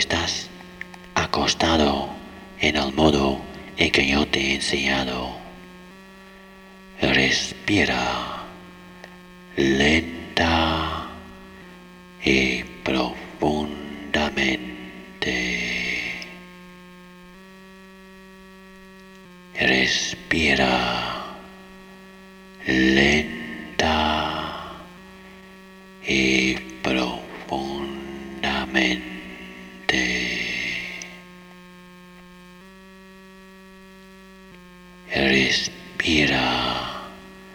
estás acostado en el modo en que yo te he enseñado. Respira lenta y profundamente. Respira lenta y profundamente. Respira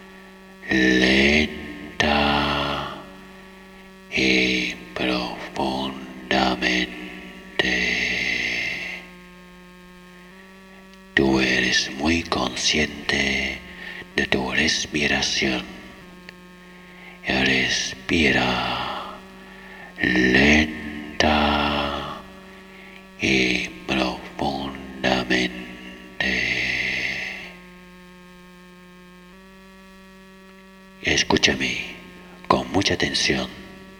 lenta y profundamente. Tú eres muy consciente de tu respiración. Respira lenta y profundamente. Escúchame con mucha atención.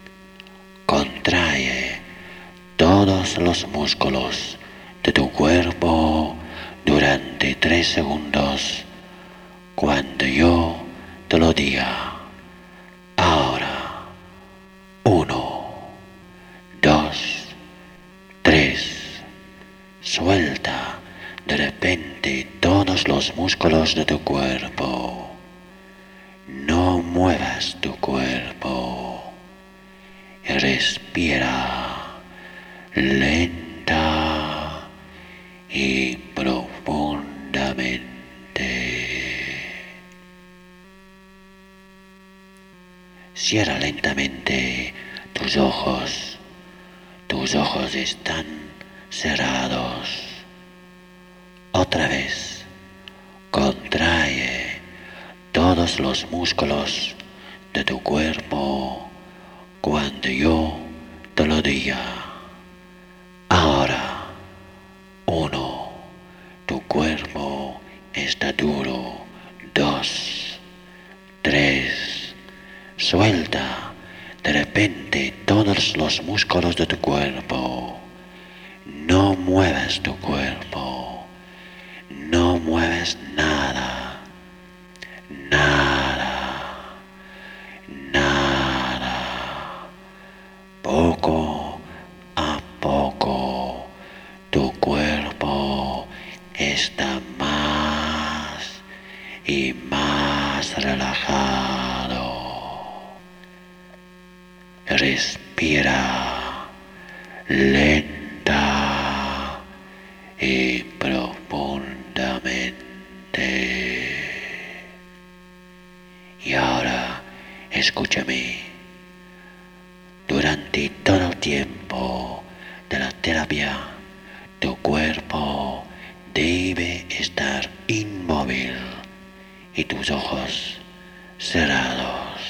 Contrae todos los músculos de tu cuerpo durante 3 segundos cuando yo te lo diga. Ahora, 1, 2, 3. Suelta de repente todos los músculos de tu cuerpo. No muevas tu cuerpo. Respira lenta y profundamente. Cierra lentamente tus ojos. Tus ojos están cerrados. Otra vez, contrae todos los músculos de tu cuerpo cuando yo te lo diga. Ahora, 1, tu cuerpo está duro. 2, 3, suelta de repente todos los músculos de tu cuerpo. No muevas tu cuerpo. No mueves nada. Nada. Nada. Poco a poco tu cuerpo está más y más relajado. Respira lenta y profundamente. Y ahora, escúchame. Durante todo el tiempo de la terapia, tu cuerpo debe estar inmóvil y tus ojos cerrados.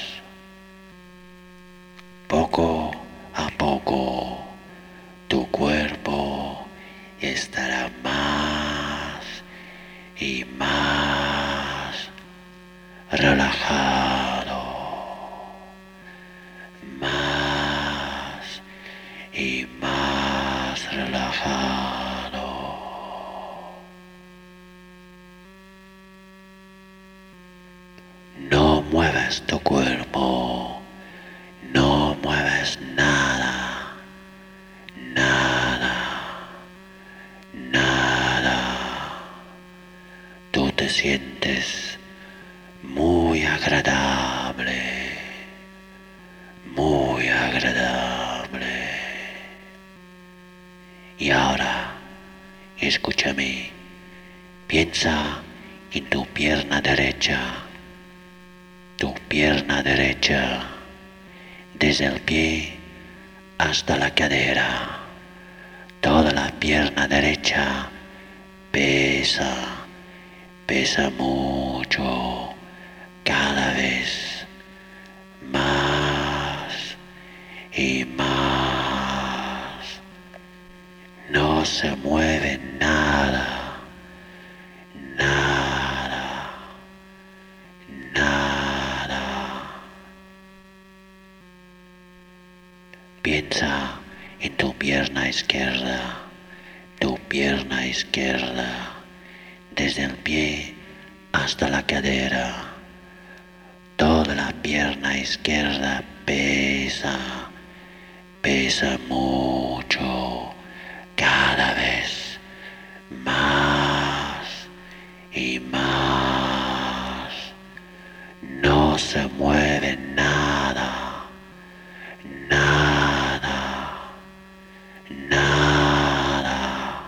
Poco a poco, tu cuerpo estará más y más relajado, más y más relajado. No muevas tu cuerpo, no muevas nada, nada, nada. Tú te sientes muy agradable, muy agradable. Y ahora, escúchame, piensa en tu pierna derecha, desde el pie hasta la cadera. Toda la pierna derecha pesa mucho, cada vez más y más. No se mueve nada, nada, nada. Piensa en tu pierna izquierda, tu pierna izquierda, desde el pie hasta la cadera. Toda la pierna izquierda pesa, pesa mucho, cada vez más y más. No se mueve nada, nada, nada.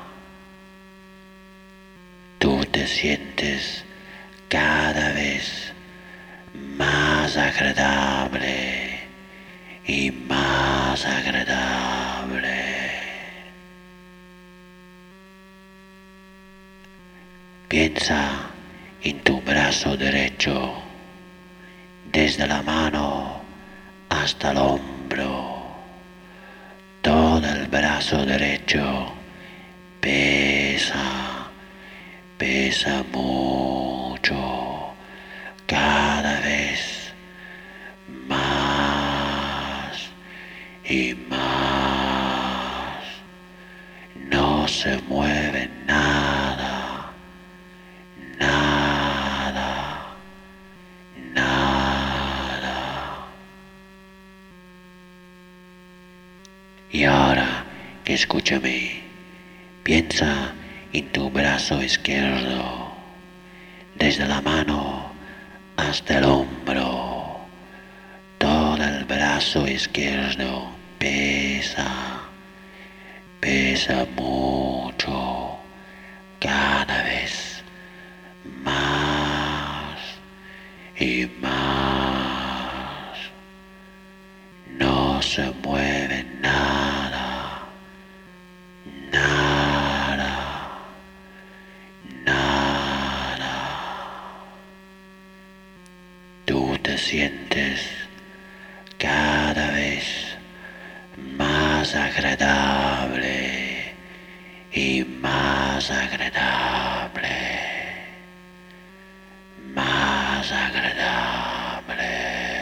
Tú te sientes cada vez más agradable y más agradable. Piensa en tu brazo derecho, desde la mano hasta el hombro. Todo el brazo derecho pesa, pesa mucho, cada vez más y más. No se mueve nada, nada, nada. Y ahora, escúchame, piensa en tu brazo izquierdo, desde la mano hasta el hombro. Todo el brazo izquierdo pesa, pesa mucho, cada vez más y más. No se mueve nada, nada, nada. Tú te sientes cada vez más agradable y más agradable, más agradable.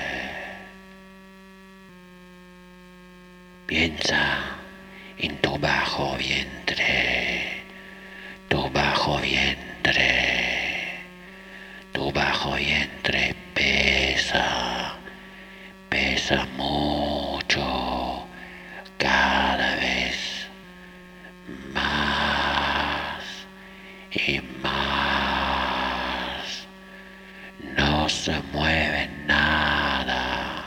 Piensa en tu bajo vientre, tu bajo vientre, tu bajo vientre pesa, pesa mucho, cada vez más y más. No se mueve nada,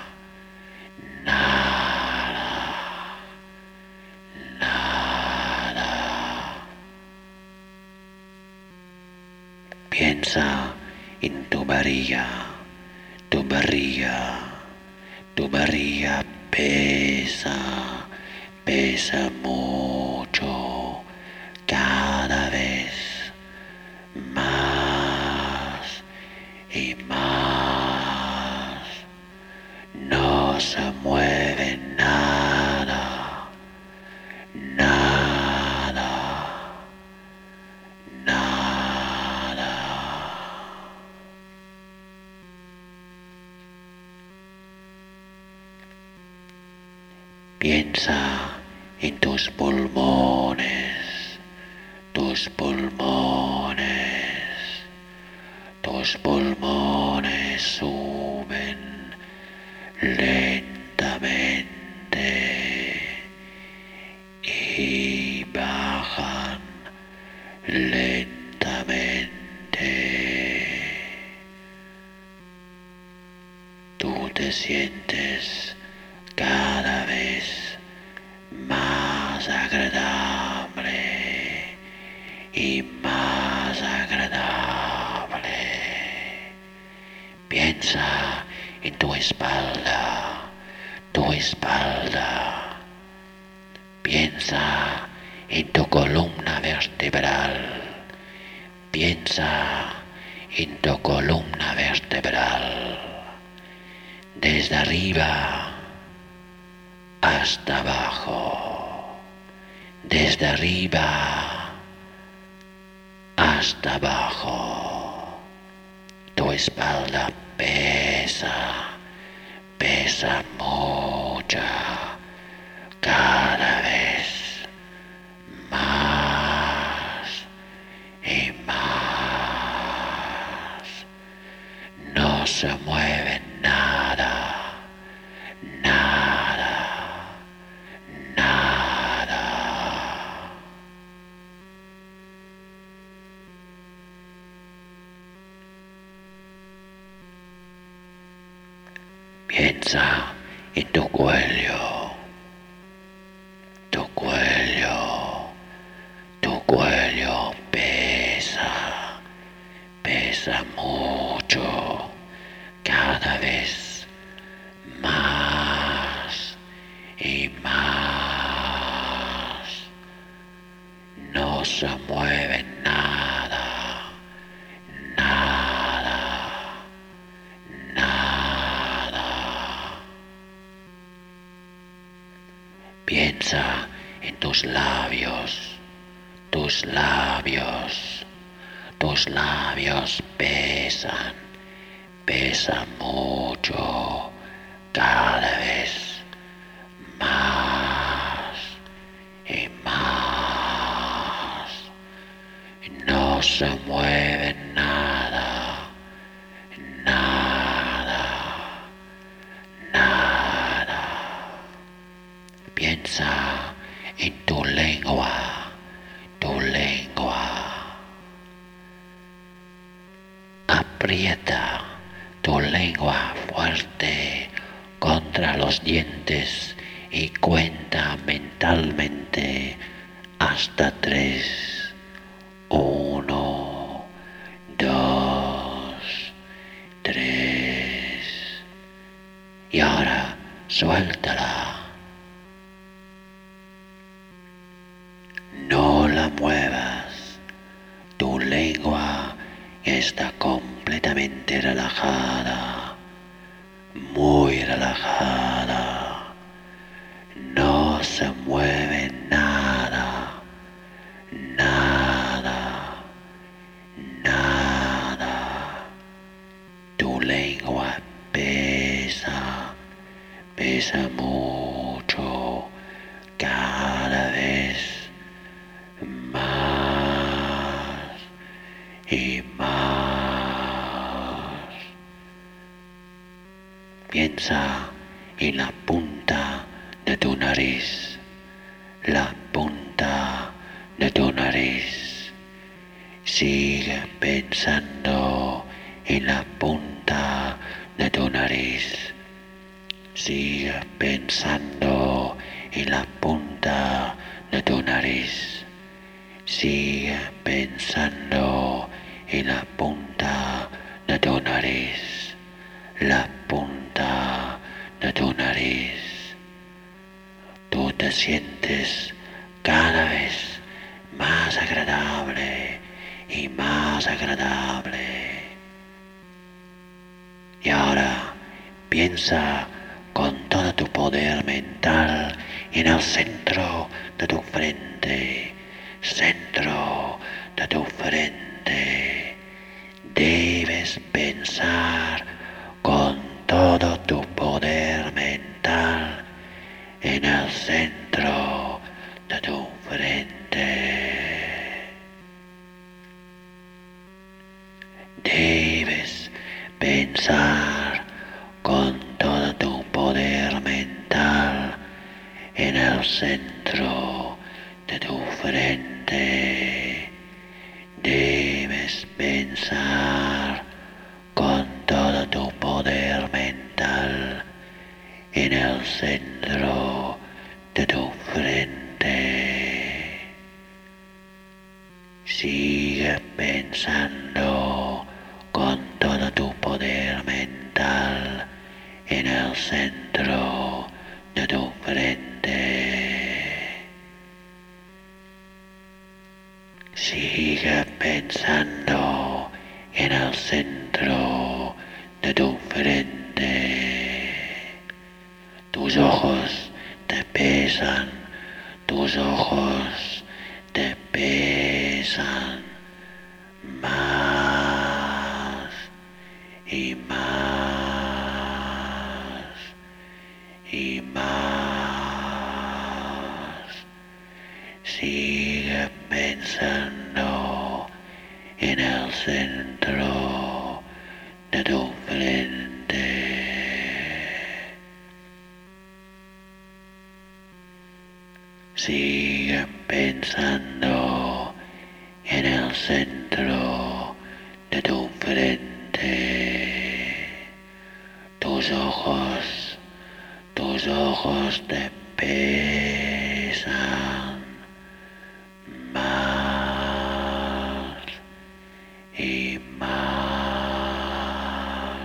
nada, nada. Piensa en tu barriga, tu barriga, tu barriga pesa, pesa mucho, cada vez más y más. No se mueve nada, nada, nada. Piensa en tus pulmones, tus pulmones, tus pulmones suben lentamente y bajan lentamente. Tú te sientes cada vez más agradable y más agradable. Piensa en tu espalda, tu espalda. Piensa en tu columna vertebral. Piensa en tu columna vertebral. Desde arriba hasta abajo, desde arriba hasta abajo. Tu espalda pesa, pesa mucho, cada vez se mueve nada, nada, nada. Piensa en tu cuello, tu cuello, tu cuello pesa mucho, cada vez más y más. No se mueve nada, nada, nada. Piensa en tus labios, tus labios. Tus labios pesan mucho, cada vez más y más. No se mueve nada, nada, nada. Piensa en tu lengua, tu lengua. Aprieta tu lengua fuerte contra los dientes y cuenta mentalmente hasta 3. 1, 2, 3. Y ahora suéltala. No la muevas. Tu lengua está completamente relajada, muy relajada. No se mueve nada, nada, nada. Tu lengua pesa mucho, cada vez más y más. Piensa en la punta de tu nariz, la punta de tu nariz. Sigue pensando en la punta de tu nariz. Sigue pensando en la punta de tu nariz. Sigue pensando en la punta de tu nariz, la punta de tu nariz. Tú te sientes cada vez más agradable y más agradable. Y ahora piensa con todo tu poder mental en el centro de tu frente. Centro de tu frente. Debes pensar con todo tu poder mental en el centro de tu frente. Debes pensar con todo tu poder mental en el centro de tu frente. Debes pensar con todo tu poder mental en el centro de tu frente. Sigue pensando con todo tu poder mental en el centro de tu frente. Sigue pensando en el centro de tu frente. Tus ojos te pesan, tus ojos te pesan más y más y más. Sigue pensando en el centro de de tu frente. Sigue pensando en el centro de tu frente. Tus ojos te pesan más y más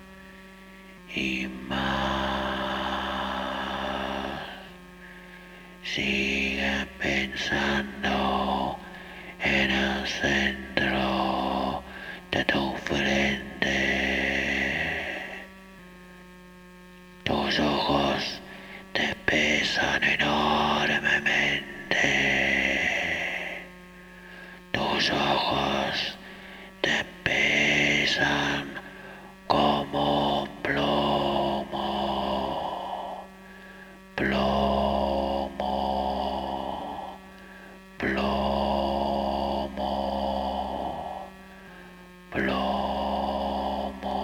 y más. Sigue pensando en el centro de tu frente. Tus ojos te pesan enormemente. Tus ojos te pesan como plomo. Plomo. Plomo. Plomo.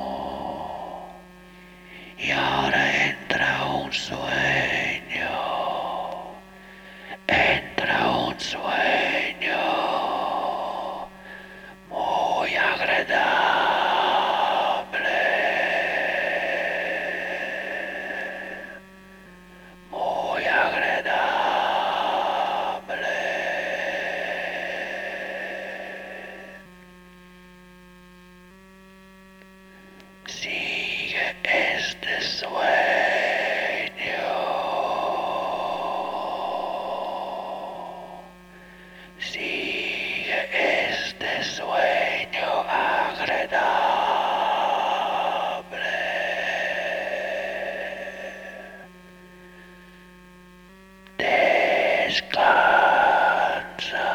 Y ahora entra un sueño. Entra un sueño muy agradable. Muy agradable. Sigue este sueño. Sigue este sueño agradable. Descansa.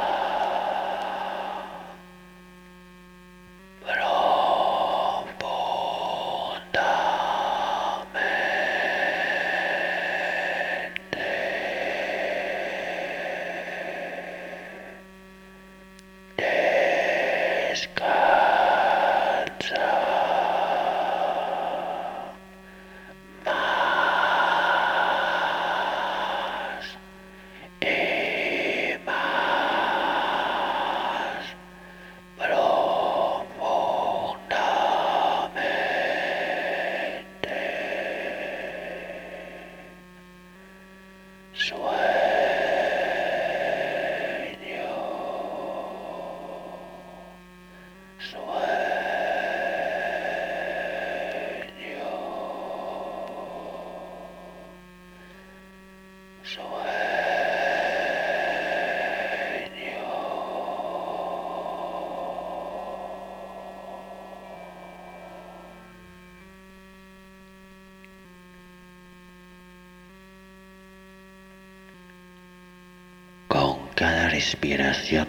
Con cada respiración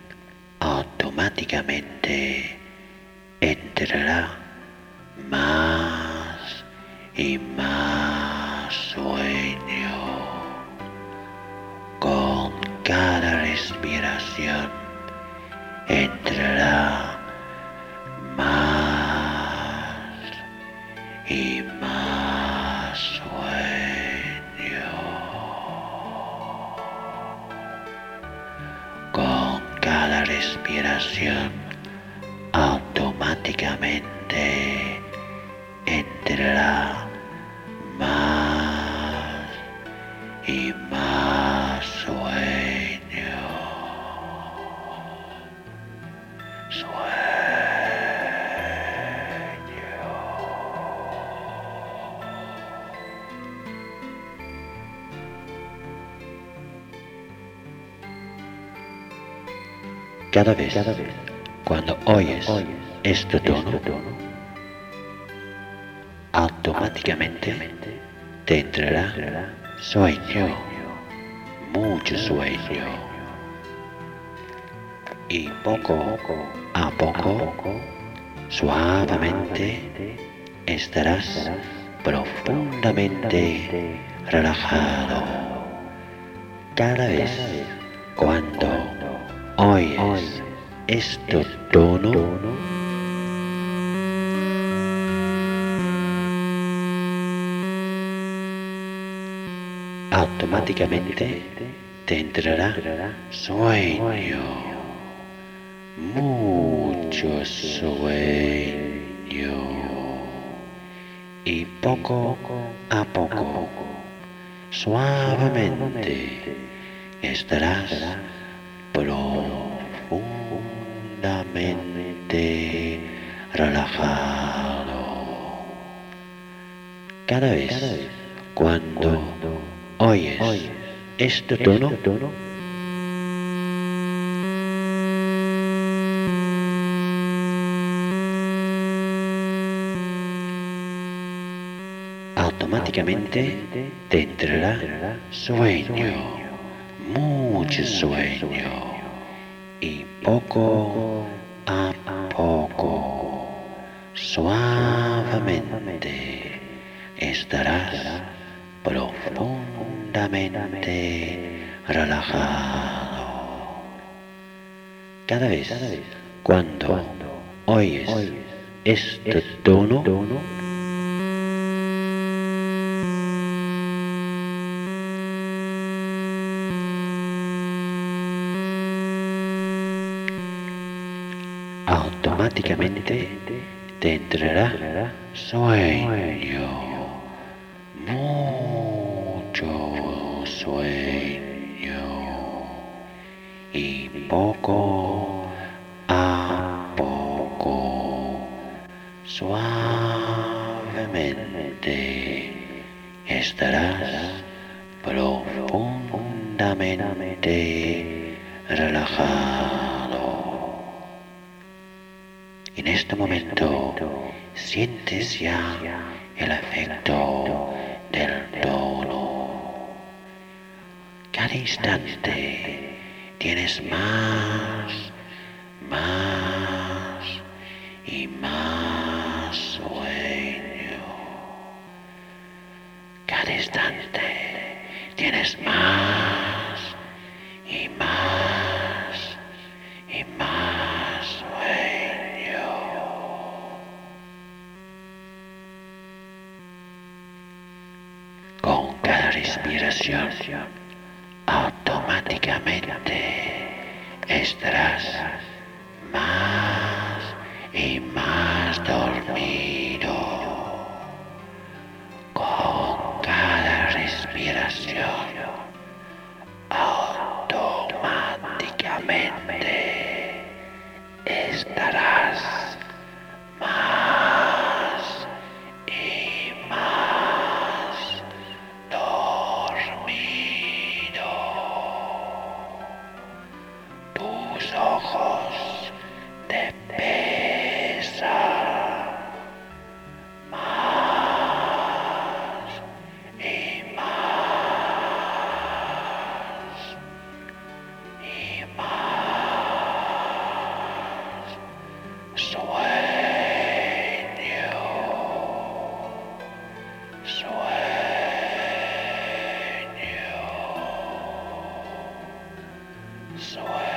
automáticamente entrará más y más sueño. Con cada respiración entrará más y más sueño. Con cada respiración automáticamente entrará más y más sueño. Cada vez cuando oyes este tono, automáticamente te entrará sueño, mucho sueño. Y poco a poco, suavemente, estarás profundamente relajado. Cada vez cuando oyes este tono, automáticamente te entrará sueño, mucho sueño, y poco a poco, suavemente, estarás profundamente relajado. Cada vez cuando oyes este tono, automáticamente te entrará sueño, mucho sueño, y poco a poco, suavemente, estarás profundamente relajado. Cada vez cuando oyes este tono, automáticamente te entrará sueño, mucho sueño, y poco a poco, suavemente, estarás profundamente relajado. En este momento sientes ya el efecto del tono. Cada instante tienes más y más sueño. Cada instante tienes más y más y más sueño. Con cada respiración, automáticamente estarás más y más dormido. Con cada respiración, automáticamente estarás más y más dormido. Tus ojos te pesan más y más y más sueño, sueño.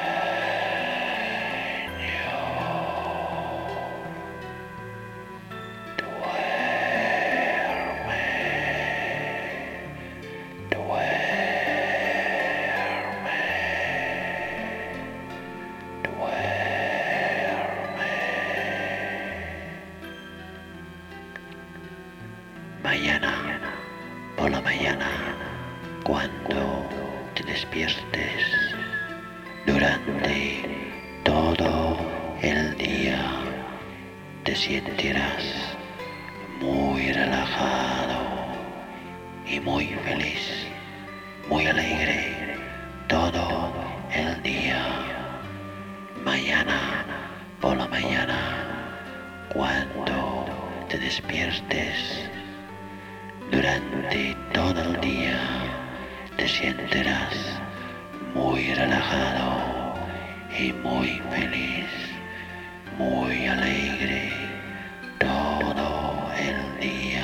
Mañana, por la mañana, cuando te despiertes, durante todo el día, te sentirás muy relajado y muy feliz, muy alegre todo el día. Mañana, por la mañana, cuando te despiertes, durante todo el día te sentirás muy relajado y muy feliz, muy alegre todo el día.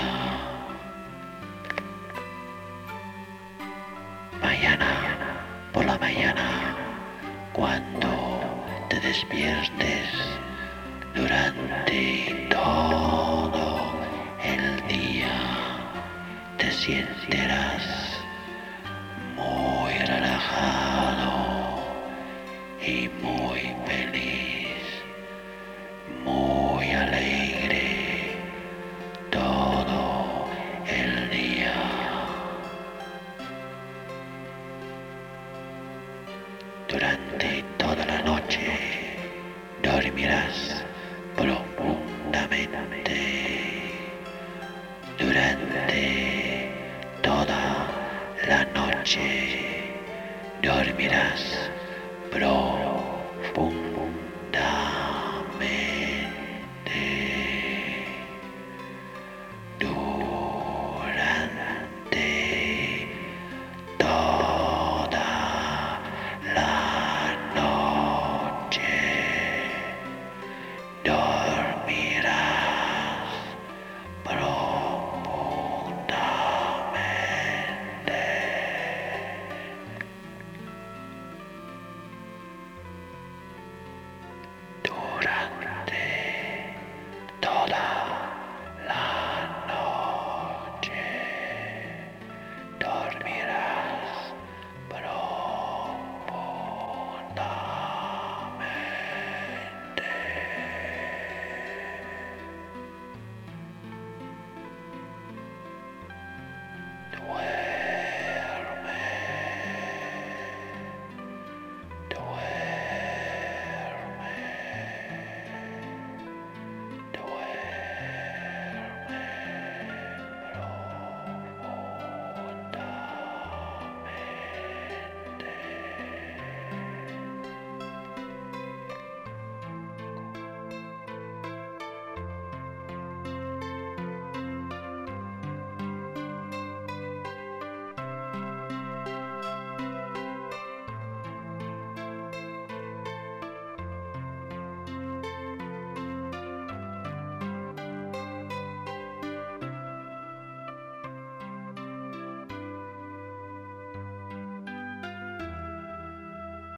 Mañana, por la mañana, cuando te despiertes, durante todo el día te sentirás relajado y muy feliz, muy alegre todo el día. Durante